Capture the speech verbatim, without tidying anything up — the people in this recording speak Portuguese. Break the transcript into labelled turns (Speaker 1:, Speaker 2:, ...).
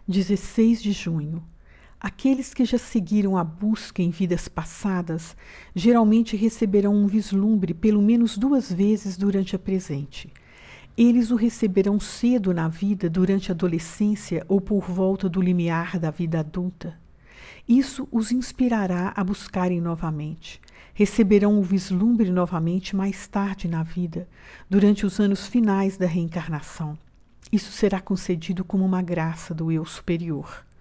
Speaker 1: dezesseis de junho. Aqueles que já seguiram a busca em vidas passadas geralmente receberão um vislumbre pelo menos duas vezes durante a presente. Eles o receberão cedo na vida, durante a adolescência ou por volta do limiar da vida adulta. Isso os inspirará a buscarem novamente. Receberão o vislumbre novamente mais tarde na vida, durante os anos finais da reencarnação. Isso será concedido como uma graça do eu superior.